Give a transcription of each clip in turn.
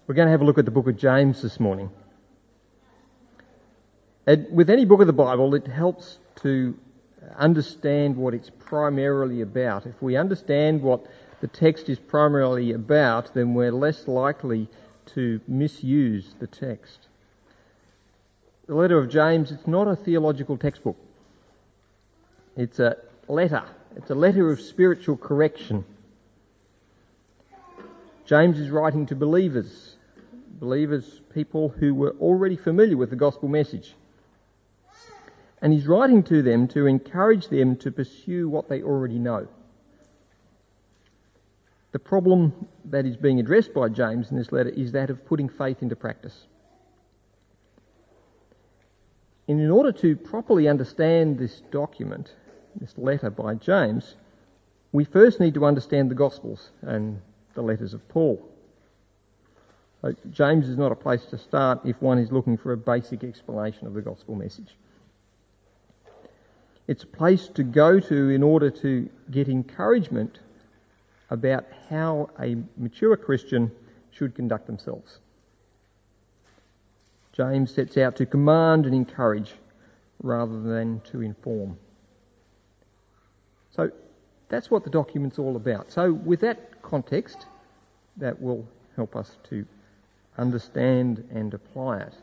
We're going to have a look at the book of James this morning. With any book of the Bible, it helps to understand what it's primarily about. If we understand what the text is primarily about, then we're less likely to misuse the text. The letter of James, it's not a theological textbook. It's a letter. It's a letter of spiritual correction. James is writing to believers, people who were already familiar with the gospel message. And he's writing to them to encourage them to pursue what they already know. The problem that is being addressed by James in this letter is that of putting faith into practice. And in order to properly understand this document, this letter by James, we first need to understand the Gospels and the letters of Paul. James is not a place to start if one is looking for a basic explanation of the gospel message. It's a place to go to in order to get encouragement about how a mature Christian should conduct themselves. James sets out to command and encourage rather than to inform. So that's what the document's all about. So with that context, that will help us to understand and apply it.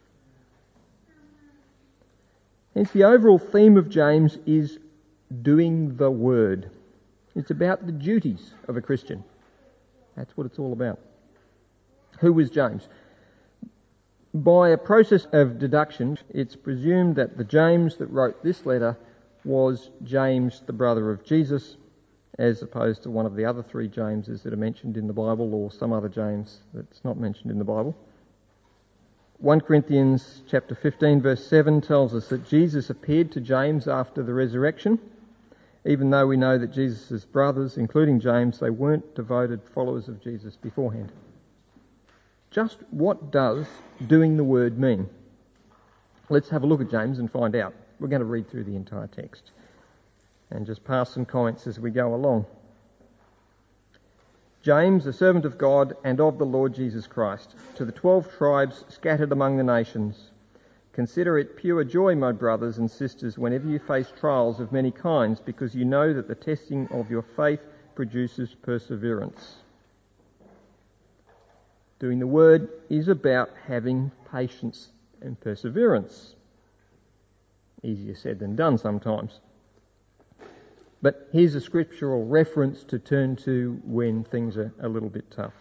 Hence, the overall theme of James is doing the word. It's about the duties of a Christian. That's what it's all about. Who was James? By a process of deduction, it's presumed that the James that wrote this letter was James, the brother of Jesus, as opposed to one of the other three Jameses that are mentioned in the Bible, or some other James that's not mentioned in the Bible. 1 Corinthians chapter 15 verse 7 tells us that Jesus appeared to James after the resurrection, even though we know that Jesus' brothers, including James, they weren't devoted followers of Jesus beforehand. Just what does doing the word mean? Let's have a look at James and find out. We're going to read through the entire text and just pass some comments as we go along. James, a servant of God and of the Lord Jesus Christ, to the 12 tribes scattered among the nations, consider it pure joy, my brothers and sisters, whenever you face trials of many kinds, because you know that the testing of your faith produces perseverance. Doing the word is about having patience and perseverance. Easier said than done sometimes. But here's a scriptural reference to turn to when things are a little bit tough.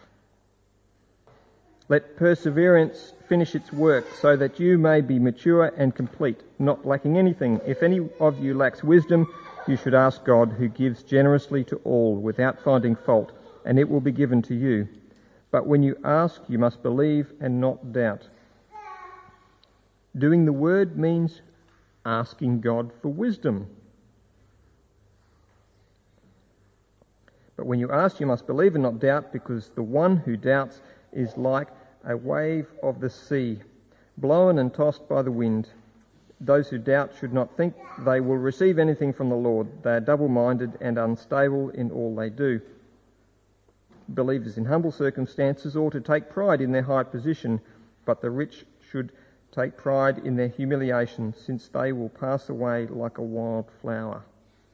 Let perseverance finish its work so that you may be mature and complete, not lacking anything. If any of you lacks wisdom, you should ask God, who gives generously to all without finding fault, and it will be given to you. But when you ask, you must believe and not doubt. Doing the word means asking God for wisdom. But when you ask, you must believe and not doubt, because the one who doubts is like a wave of the sea, blown and tossed by the wind. Those who doubt should not think they will receive anything from the Lord. They are double-minded and unstable in all they do. Believers in humble circumstances ought to take pride in their high position, but the rich should take pride in their humiliation, since they will pass away like a wild flower.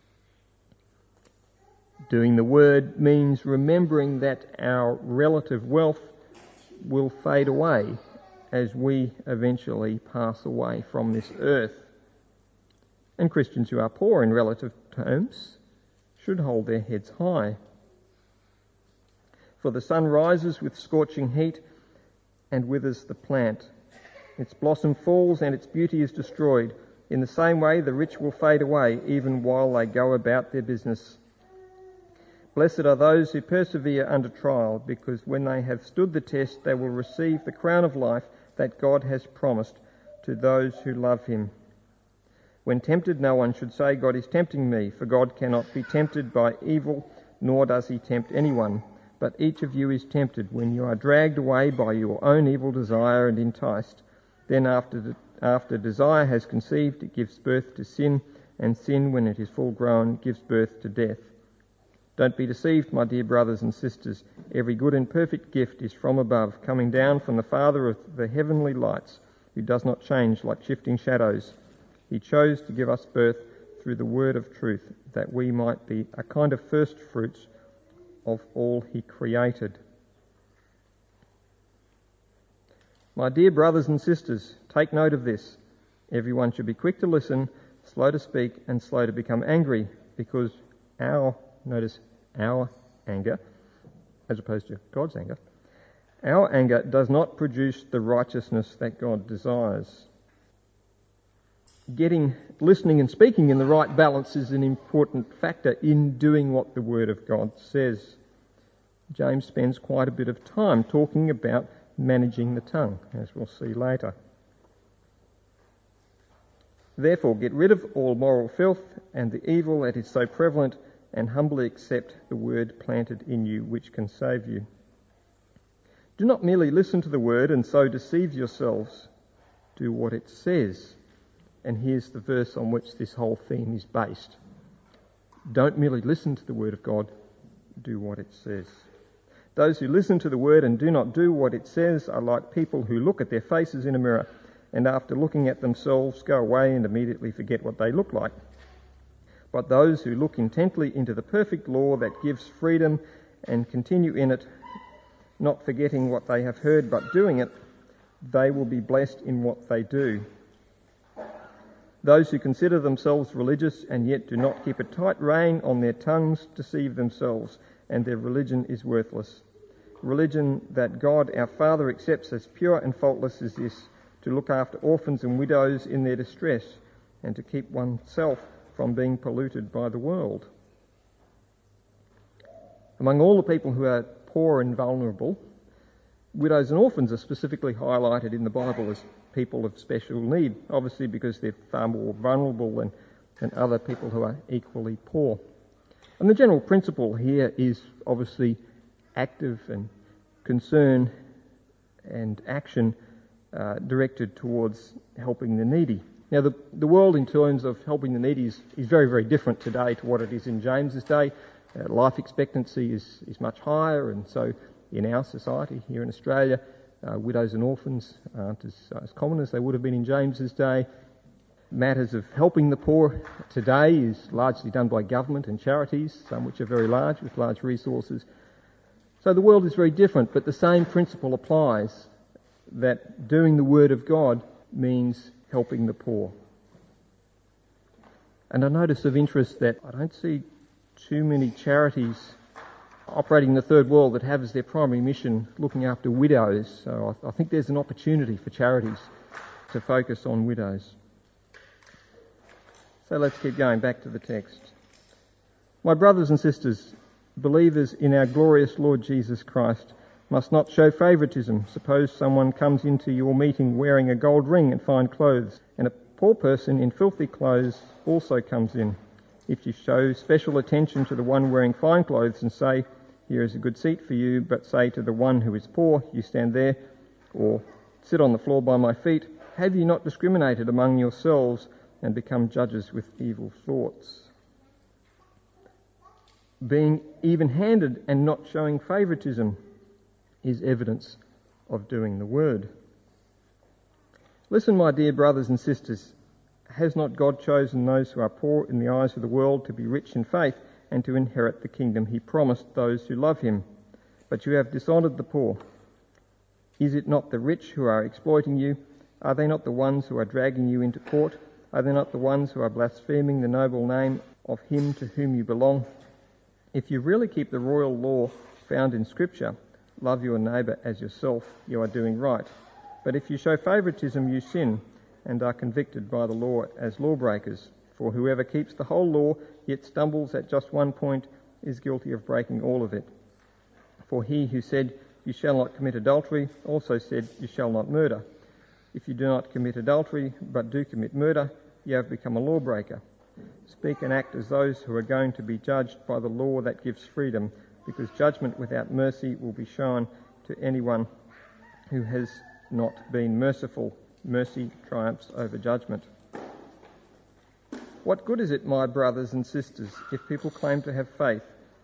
Doing the word means remembering that our relative wealth will fade away as we eventually pass away from this earth. And Christians who are poor in relative terms should hold their heads high. For the sun rises with scorching heat and withers the plant. Its blossom falls and its beauty is destroyed. In the same way, the rich will fade away even while they go about their business. Blessed are those who persevere under trial, because when they have stood the test, they will receive the crown of life that God has promised to those who love him. When tempted, no one should say, God is tempting me, for God cannot be tempted by evil, nor does he tempt anyone. But each of you is tempted when you are dragged away by your own evil desire and enticed. Then after desire has conceived, it gives birth to sin, and sin, when it is full grown, gives birth to death. Don't be deceived, my dear brothers and sisters. Every good and perfect gift is from above, coming down from the Father of the heavenly lights, who does not change like shifting shadows. He chose to give us birth through the word of truth, that we might be a kind of first fruits of all he created. My dear brothers and sisters, take note of this. Everyone should be quick to listen, slow to speak, and slow to become angry, because our anger, as opposed to God's anger, our anger does not produce the righteousness that God desires. Listening and speaking in the right balance is an important factor in doing what the Word of God says. James spends quite a bit of time talking about managing the tongue, as we'll see later. Therefore, get rid of all moral filth and the evil that is so prevalent, and humbly accept the word planted in you, which can save you. Do not merely listen to the word and so deceive yourselves. Do what it says. And here's the verse on which this whole theme is based. Don't merely listen to the word of God, do what it says. Those who listen to the word and do not do what it says are like people who look at their faces in a mirror and after looking at themselves go away and immediately forget what they look like. But those who look intently into the perfect law that gives freedom and continue in it, not forgetting what they have heard but doing it, they will be blessed in what they do. Those who consider themselves religious and yet do not keep a tight rein on their tongues deceive themselves, and their religion is worthless. Religion that God our Father accepts as pure and faultless is this: to look after orphans and widows in their distress, and to keep oneself from being polluted by the world. Among all the people who are poor and vulnerable, widows and orphans are specifically highlighted in the Bible as people of special need, obviously because they're far more vulnerable than other people who are equally poor. And the general principle here is obviously active and concern and action directed towards helping the needy. Now, the world in terms of helping the needy is very, very different today to what it is in James's day. Life expectancy is much higher, and so in our society here in Australia, widows and orphans aren't as common as they would have been in James's day. Matters of helping the poor today is largely done by government and charities, some which are very large, with large resources. So the world is very different, but the same principle applies, that doing the Word of God means helping the poor. And I notice of interest that I don't see too many charities operating in the third world that have as their primary mission looking after widows. So I think there's an opportunity for charities to focus on widows. So let's keep going back to the text. My brothers and sisters, believers in our glorious Lord Jesus Christ, must not show favouritism. Suppose someone comes into your meeting wearing a gold ring and fine clothes, and a poor person in filthy clothes also comes in. If you show special attention to the one wearing fine clothes and say, "Here is a good seat for you," but say to the one who is poor, "You stand there," or "Sit on the floor by my feet," have you not discriminated among yourselves and become judges with evil thoughts? Being even-handed and not showing favouritism is evidence of doing the word. Listen, my dear brothers and sisters, has not God chosen those who are poor in the eyes of the world to be rich in faith and to inherit the kingdom he promised those who love him? But you have dishonoured the poor. Is it not the rich who are exploiting you? Are they not the ones who are dragging you into court? Are they not the ones who are blaspheming the noble name of him to whom you belong? If you really keep the royal law found in Scripture, love your neighbour as yourself, you are doing right. But if you show favouritism, you sin and are convicted by the law as lawbreakers. For whoever keeps the whole law yet stumbles at just one point is guilty of breaking all of it. For he who said, "You shall not commit adultery," also said, "You shall not murder." If you do not commit adultery but do commit murder, you have become a lawbreaker. Speak and act as those who are going to be judged by the law that gives freedom, because judgment without mercy will be shown to anyone who has not been merciful. Mercy triumphs over judgment. What good is it, my brothers and sisters, if people claim to have faith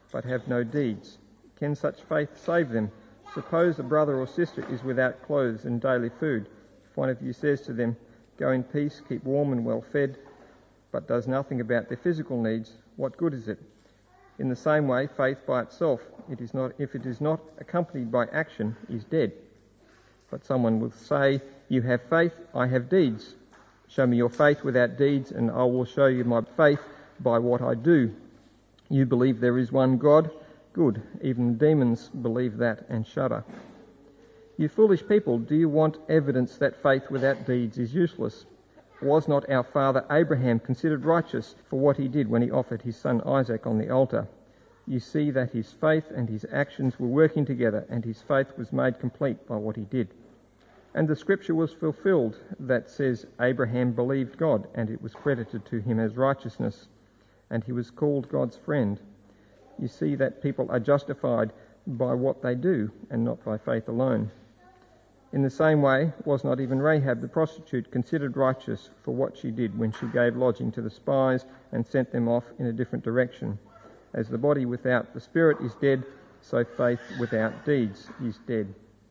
but have no deeds. Can such faith save them? Suppose a brother or sister is without clothes and daily food. If one of you says to them, "Go in peace, keep warm and well fed," but does nothing about their physical needs, what good is it? In the same way, faith by itself, if it is not accompanied by action, is dead. But someone will say, "You have faith, I have deeds. Show me your faith without deeds, and I will show you my faith by what I do. You believe there is one God? Good. Even demons believe that and shudder. You foolish people, do you want evidence that faith without deeds is useless? Was not our father Abraham considered righteous for what he did when he offered his son Isaac on the altar? You see that his faith and his actions were working together, and his faith was made complete by what he did. And the scripture was fulfilled that says, Abraham believed God, and it was credited to him as righteousness, and he was called God's friend. You see that people are justified by what they do, and not by faith alone. In the same way, was not even Rahab the prostitute considered righteous for what she did when she gave lodging to the spies and sent them off in a different direction? As the body without the spirit is dead, so faith without deeds is dead.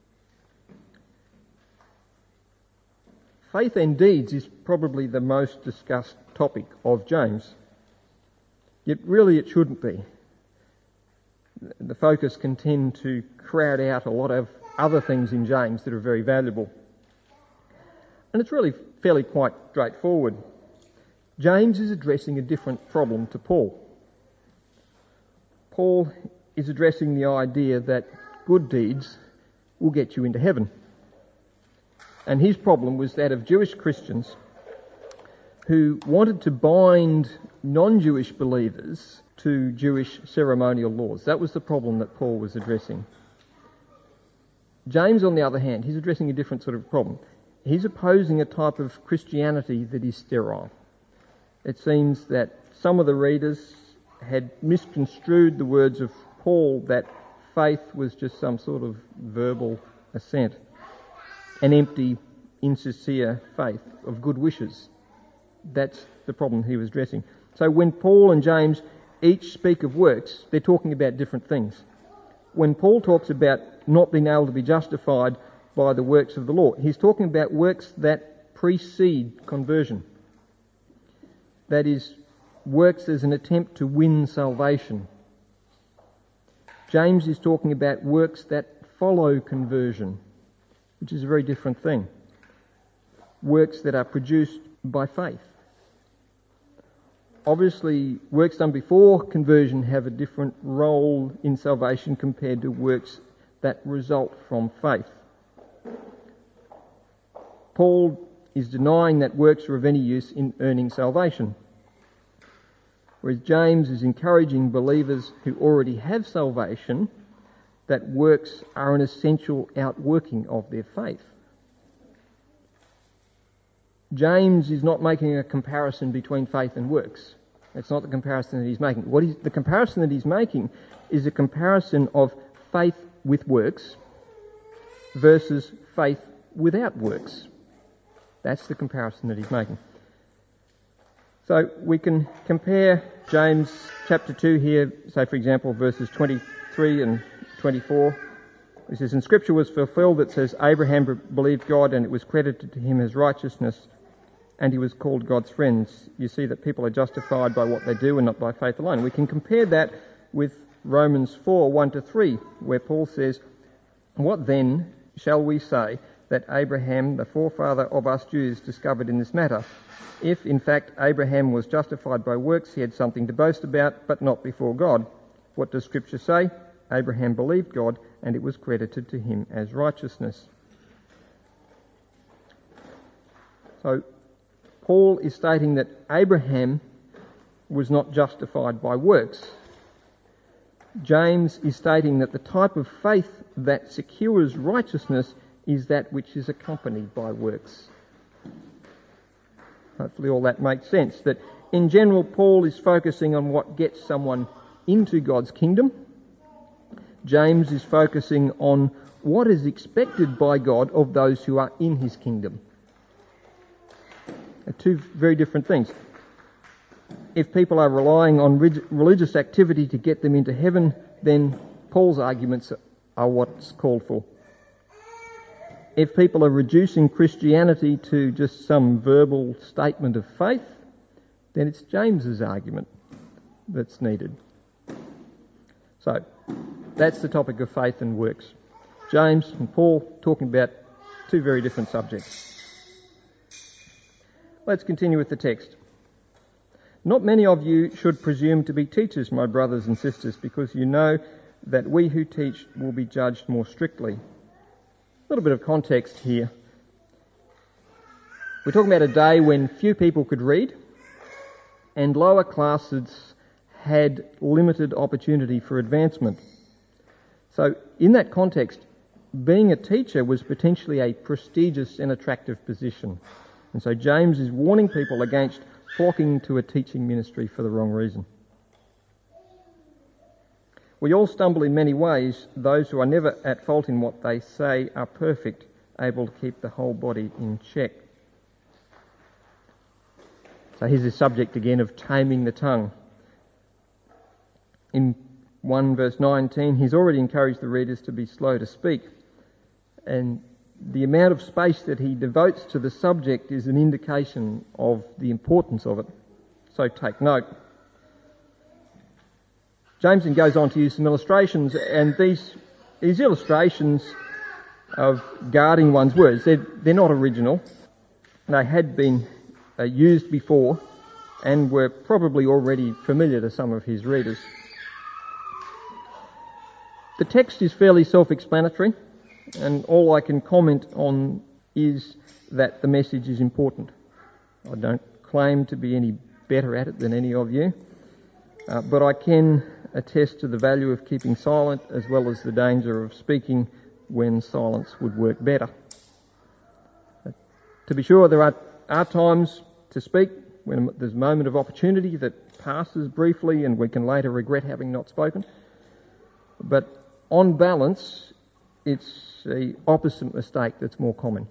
Faith and deeds is probably the most discussed topic of James. Yet really it shouldn't be. The focus can tend to crowd out a lot of other things in James that are very valuable. And it's really fairly quite straightforward. James is addressing a different problem to Paul. Paul is addressing the idea that good deeds will get you into heaven. And his problem was that of Jewish Christians who wanted to bind non-Jewish believers to Jewish ceremonial laws. That was the problem that Paul was addressing. James, on the other hand, he's addressing a different sort of problem. He's opposing a type of Christianity that is sterile. It seems that some of the readers had misconstrued the words of Paul that faith was just some sort of verbal assent, an empty, insincere faith of good wishes. That's the problem he was addressing. So when Paul and James each speak of works, they're talking about different things. When Paul talks about not being able to be justified by the works of the law, he's talking about works that precede conversion. That is, works as an attempt to win salvation. James is talking about works that follow conversion, which is a very different thing. Works that are produced by faith. Obviously, works done before conversion have a different role in salvation compared to works that result from faith. Paul is denying that works are of any use in earning salvation, whereas James is encouraging believers who already have salvation that works are an essential outworking of their faith. James is not making a comparison between faith and works. That's not the comparison that he's making. The comparison that he's making is a comparison of faith with works versus faith without works. That's the comparison that he's making. So we can compare James chapter 2 here, say for example verses 23 and 24. It says, "And Scripture was fulfilled that says, Abraham believed God and it was credited to him as righteousness, and he was called God's friends." You see that people are justified by what they do and not by faith alone. We can compare that with Romans 4, 1-3, where Paul says, "What then shall we say that Abraham, the forefather of us Jews, discovered in this matter? If, in fact, Abraham was justified by works, he had something to boast about, but not before God. What does Scripture say? Abraham believed God, and it was credited to him as righteousness." So, Paul is stating that Abraham was not justified by works. James is stating that the type of faith that secures righteousness is that which is accompanied by works. Hopefully all that makes sense. That in general, Paul is focusing on what gets someone into God's kingdom. James is focusing on what is expected by God of those who are in his kingdom. Two very different things. if people are relying on religious activity to get them into heaven, then Paul's arguments are what's called for. If people are reducing Christianity to just some verbal statement of faith, then it's James's argument that's needed. So, that's the topic of faith and works. James and Paul talking about two very different subjects. Let's continue with the text. Not many of you should presume to be teachers, my brothers and sisters, because you know that we who teach will be judged more strictly. A little bit of context here. We're talking about a day when few people could read and lower classes had limited opportunity for advancement. So in that context, being a teacher was potentially a prestigious and attractive position. And so James is warning people against flocking to a teaching ministry for the wrong reason. We all stumble in many ways. Those who are never at fault in what they say are perfect, able to keep the whole body in check. So here's the subject again of taming the tongue. In 1 verse 19, he's already encouraged the readers to be slow to speak. And the amount of space that he devotes to the subject is an indication of the importance of it. So take note. James then goes on to use some illustrations, and these illustrations of guarding one's words, they're not original. They had been used before and were probably already familiar to some of his readers. The text is fairly self-explanatory, and all I can comment on is that the message is important. I don't claim to be any better at it than any of you, but I can attest to the value of keeping silent as well as the danger of speaking when silence would work better. To be sure, there are times to speak when there's a moment of opportunity that passes briefly and we can later regret having not spoken. But on balance, it's the opposite mistake that's more common.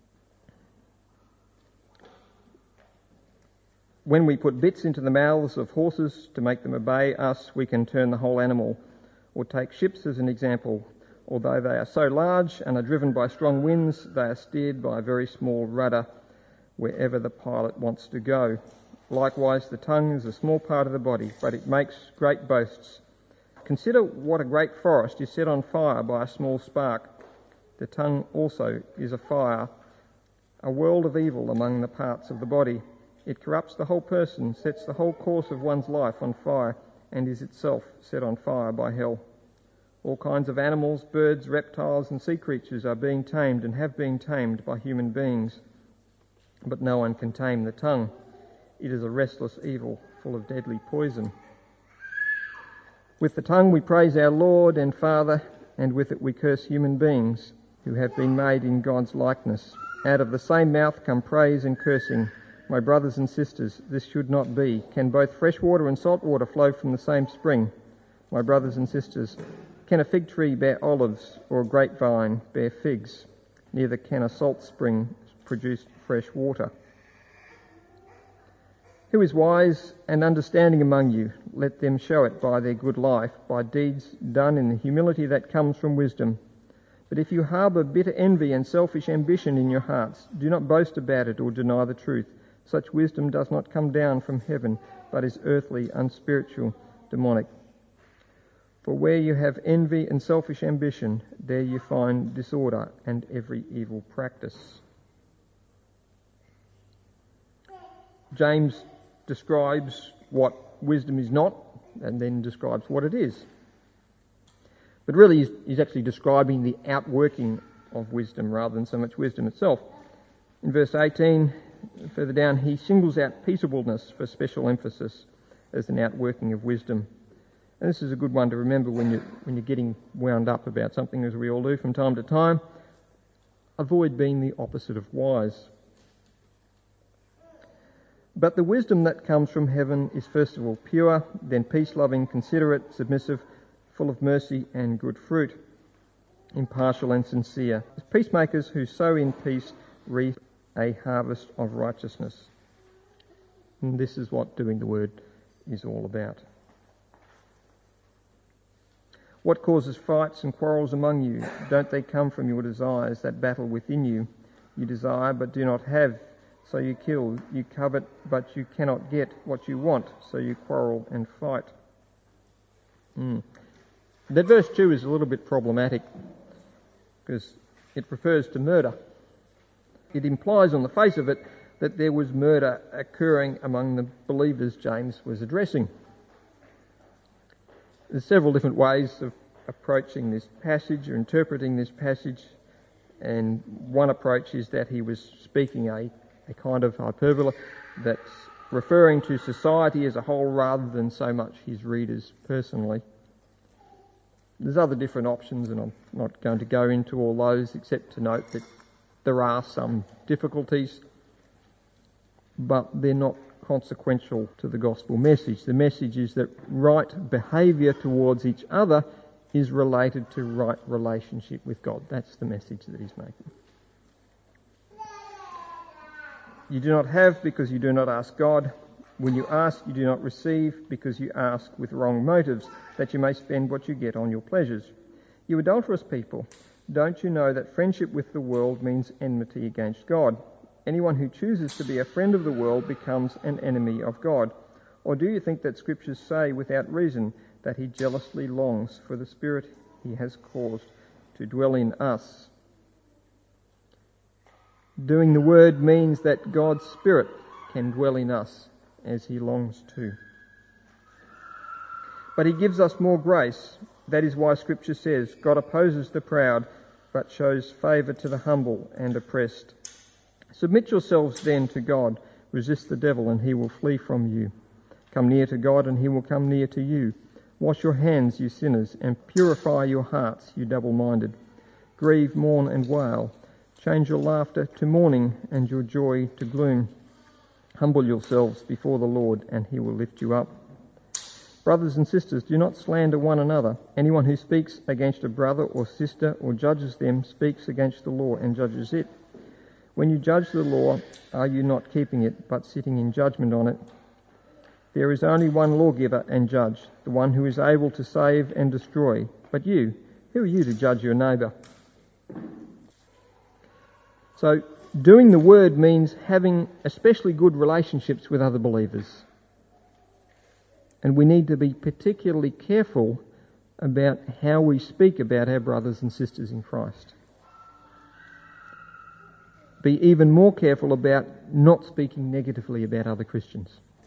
When we put bits into the mouths of horses to make them obey us, we can turn the whole animal. Or take ships as an example. Although they are so large and are driven by strong winds, they are steered by a very small rudder wherever the pilot wants to go. Likewise, the tongue is a small part of the body, but it makes great boasts. Consider what a great forest is set on fire by a small spark. The tongue also is a fire, a world of evil among the parts of the body. It corrupts the whole person, sets the whole course of one's life on fire, and is itself set on fire by hell. All kinds of animals, birds, reptiles, and sea creatures are being tamed and have been tamed by human beings. But no one can tame the tongue. It is a restless evil, full of deadly poison. With the tongue we praise our Lord and Father, and with it we curse human beings who have been made in God's likeness. Out of the same mouth come praise and cursing. My brothers and sisters, this should not be. Can both fresh water and salt water flow from the same spring? My brothers and sisters, can a fig tree bear olives or a grapevine bear figs? Neither can a salt spring produce fresh water. Who is wise and understanding among you? Let them show it by their good life, by deeds done in the humility that comes from wisdom. But if you harbour bitter envy and selfish ambition in your hearts, do not boast about it or deny the truth. Such wisdom does not come down from heaven, but is earthly, unspiritual, demonic. For where you have envy and selfish ambition, there you find disorder and every evil practice. James describes what wisdom is not, and then describes what it is. But really he's actually describing the outworking of wisdom rather than so much wisdom itself. In verse 18, further down, he singles out peaceableness for special emphasis as an outworking of wisdom. And this is a good one to remember when you're getting wound up about something, as we all do from time to time. Avoid being the opposite of wise. But the wisdom that comes from heaven is first of all pure, then peace-loving, considerate, submissive, full of mercy and good fruit, impartial and sincere. Peacemakers who sow in peace reap a harvest of righteousness. And this is what doing the word is all about. What causes fights and quarrels among you? Don't they come from your desires that battle within you? You desire but do not have, so you kill. You covet but you cannot get what you want, so you quarrel and fight. That verse 2 is a little bit problematic because it refers to murder. It implies on the face of it that there was murder occurring among the believers James was addressing. There's several different ways of approaching this passage or interpreting this passage, and one approach is that he was speaking a kind of hyperbole that's referring to society as a whole rather than so much his readers personally. There's other different options, and I'm not going to go into all those except to note that there are some difficulties, but they're not consequential to the gospel message. The message is that right behaviour towards each other is related to right relationship with God. That's the message that he's making. You do not have because you do not ask God. When you ask, you do not receive because you ask with wrong motives, that you may spend what you get on your pleasures. You adulterous people, don't you know that friendship with the world means enmity against God? Anyone who chooses to be a friend of the world becomes an enemy of God. Or do you think that scriptures say without reason that he jealously longs for the Spirit he has caused to dwell in us? Doing the word means that God's Spirit can dwell in us as he longs to. But he gives us more grace. That is why scripture says, God opposes the proud, but shows favour to the humble and oppressed. Submit yourselves then to God. Resist the devil and he will flee from you. Come near to God and he will come near to you. Wash your hands, you sinners, and purify your hearts, you double-minded. Grieve, mourn and wail. Change your laughter to mourning and your joy to gloom. Humble yourselves before the Lord and he will lift you up. Brothers and sisters, do not slander one another. Anyone who speaks against a brother or sister or judges them speaks against the law and judges it. When you judge the law, are you not keeping it, but sitting in judgment on it? There is only one lawgiver and judge, the one who is able to save and destroy. But you, who are you to judge your neighbour? So, doing the word means having especially good relationships with other believers. And we need to be particularly careful about how we speak about our brothers and sisters in Christ. Be even more careful about not speaking negatively about other Christians.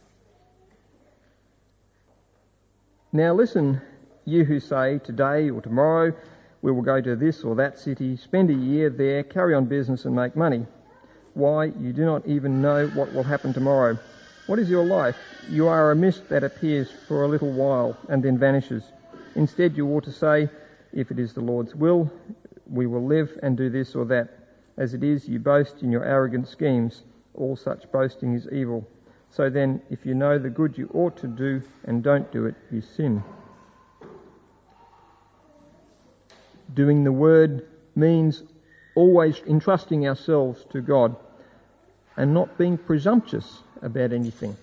Now listen, you who say today or tomorrow we will go to this or that city, spend a year there, carry on business and make money. Why, you do not even know what will happen tomorrow. What is your life? You are a mist that appears for a little while and then vanishes. Instead, you ought to say, if it is the Lord's will, we will live and do this or that. As it is, you boast in your arrogant schemes. All such boasting is evil. So then, if you know the good you ought to do and don't do it, you sin. Doing the word means always entrusting ourselves to God and not being presumptuous about anything.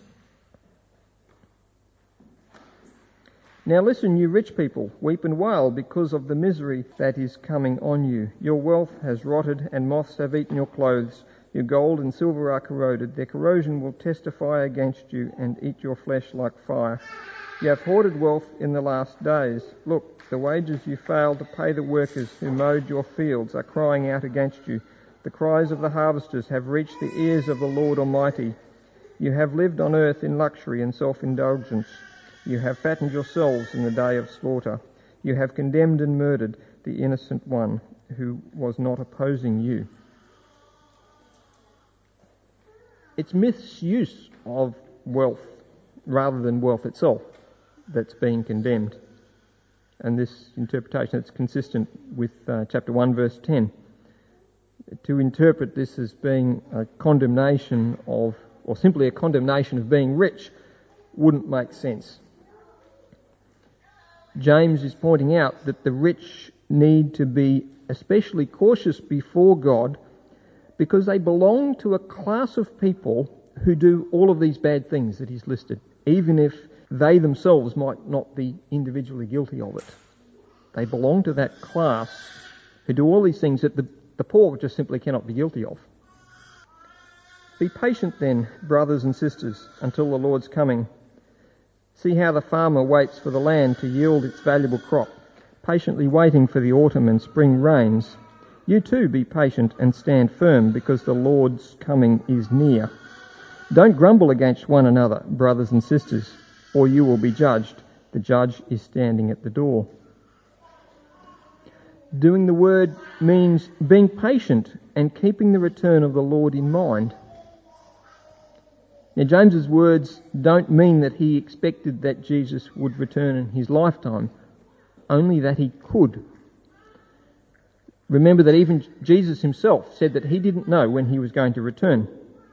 Now listen, you rich people, weep and wail because of the misery that is coming on you. Your wealth has rotted and moths have eaten your clothes. Your gold and silver are corroded. Their corrosion will testify against you and eat your flesh like fire. You have hoarded wealth in the last days. Look, the wages you failed to pay the workers who mowed your fields are crying out against you. The cries of the harvesters have reached the ears of the Lord Almighty. You have lived on earth in luxury and self-indulgence. You have fattened yourselves in the day of slaughter. You have condemned and murdered the innocent one who was not opposing you. It's misuse of wealth rather than wealth itself that's being condemned. And this interpretation is consistent with chapter 1 verse 10. To interpret this as being a condemnation of, or simply a condemnation of being rich, wouldn't make sense. James is pointing out that the rich need to be especially cautious before God because they belong to a class of people who do all of these bad things that he's listed, even if they themselves might not be individually guilty of it. They belong to that class who do all these things that the poor just simply cannot be guilty of. Be patient then, brothers and sisters, until the Lord's coming. See how the farmer waits for the land to yield its valuable crop, patiently waiting for the autumn and spring rains. You too be patient and stand firm, because the Lord's coming is near. Don't grumble against one another, brothers and sisters, or you will be judged. The judge is standing at the door. Doing the word means being patient and keeping the return of the Lord in mind. Now, James's words don't mean that he expected that Jesus would return in his lifetime, only that he could. Remember that even Jesus himself said that he didn't know when he was going to return.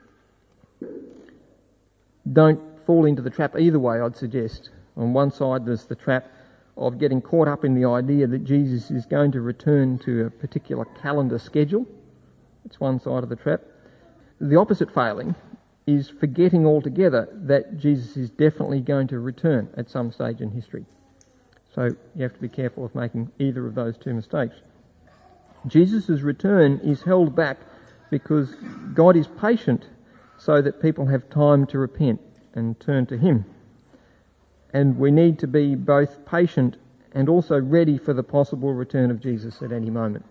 Don't fall into the trap either way, I'd suggest. On one side, there's the trap of getting caught up in the idea that Jesus is going to return to a particular calendar schedule. It's one side of the trap. The opposite failing is forgetting altogether that Jesus is definitely going to return at some stage in history. So you have to be careful of making either of those two mistakes. Jesus' return is held back because God is patient so that people have time to repent and turn to him. And we need to be both patient and also ready for the possible return of Jesus at any moment.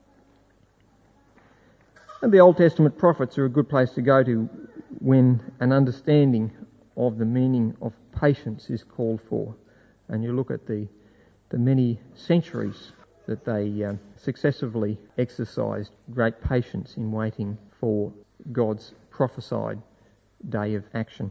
And the Old Testament prophets are a good place to go to when an understanding of the meaning of patience is called for. And you look at the many centuries that they successively exercised great patience in waiting for God's prophesied day of action.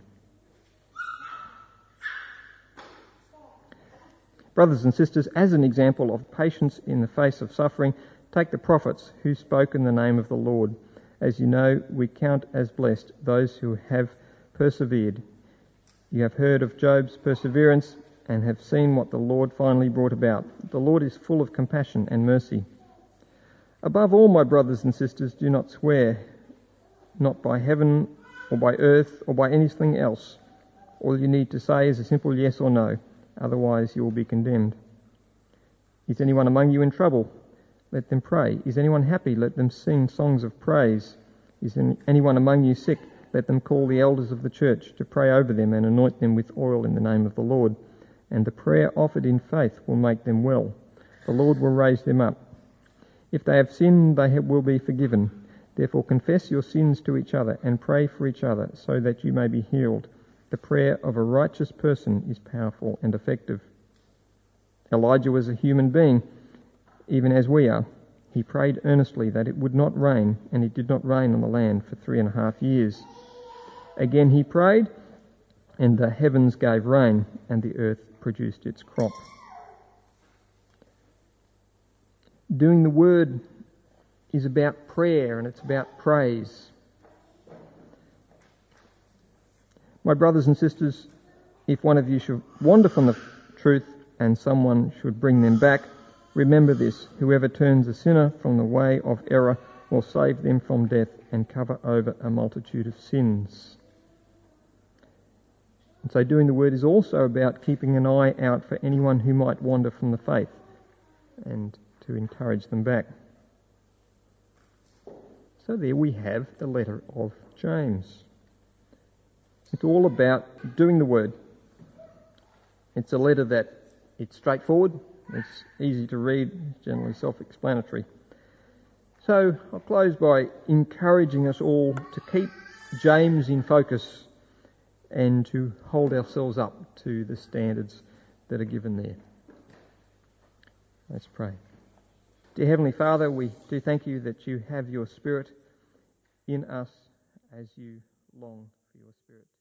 Brothers and sisters, as an example of patience in the face of suffering, take the prophets who spoke in the name of the Lord. As you know, we count as blessed those who have persevered. You have heard of Job's perseverance and have seen what the Lord finally brought about. The Lord is full of compassion and mercy. Above all, my brothers and sisters, do not swear, not by heaven or by earth or by anything else. All you need to say is a simple yes or no. Otherwise you will be condemned. Is anyone among you in trouble? Let them pray. Is anyone happy? Let them sing songs of praise. Is anyone among you sick? Let them call the elders of the church to pray over them and anoint them with oil in the name of the Lord. And the prayer offered in faith will make them well. The Lord will raise them up. If they have sinned, they will be forgiven. Therefore confess your sins to each other and pray for each other so that you may be healed. The prayer of a righteous person is powerful and effective. Elijah was a human being, even as we are. He prayed earnestly that it would not rain, and it did not rain on the land for 3.5 years. Again he prayed, and the heavens gave rain, and the earth produced its crop. Doing the word is about prayer, and it's about praise. My brothers and sisters, if one of you should wander from the truth and someone should bring them back, remember this: whoever turns a sinner from the way of error will save them from death and cover over a multitude of sins. And so doing the word is also about keeping an eye out for anyone who might wander from the faith and to encourage them back. So there we have the letter of James. It's all about doing the word. It's a letter that it's straightforward, it's easy to read, generally self-explanatory. So I'll close by encouraging us all to keep James in focus and to hold ourselves up to the standards that are given there. Let's pray. Dear Heavenly Father, we do thank you that you have your Spirit in us as you long for your Spirit.